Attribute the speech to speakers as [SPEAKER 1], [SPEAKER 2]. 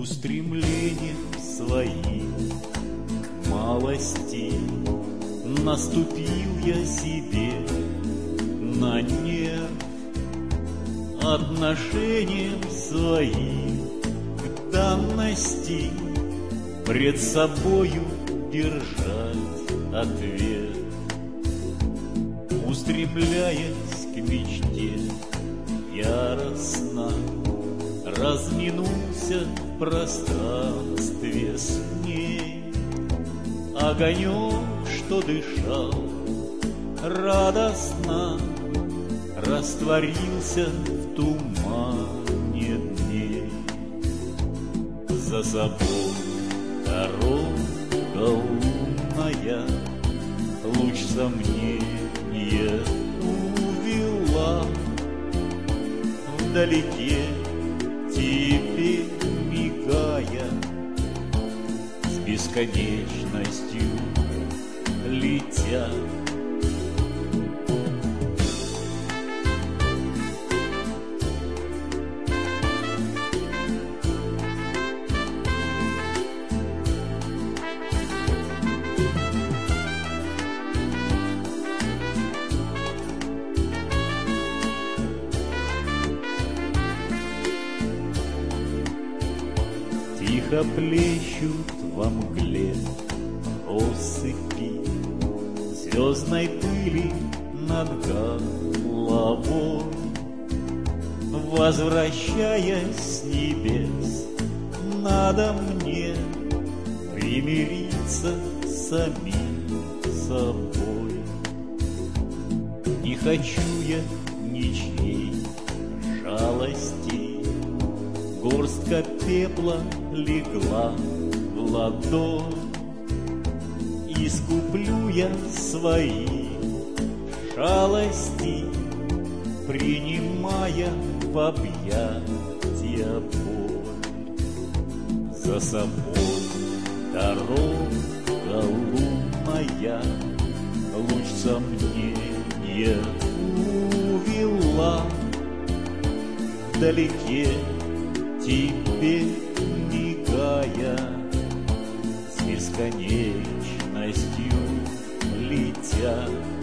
[SPEAKER 1] устремлением своим малости наступил я себе на нерв, отношением своим к данности пред собою держать ответ, устремляясь к мечте яростно, разминулся в пространстве с ней. Огонек, что дышал радостно, растворился в тумане дней. За собой дорога лунная луч сомнения увела. Вдалеке теперь мигая, с бесконечностью летя. Тихо плещут во мгле россыпи звездной пыли над головой, возвращаясь с небес, надо мне примириться с самим собой. Не хочу я ничьей жалости, горстка пепла легла в ладонь, искуплю я свои шалости, принимая в объятия боль. За собой дорога лунная луч сомнения увела. Вдалеке теперь мигая, с бесконечностью летя.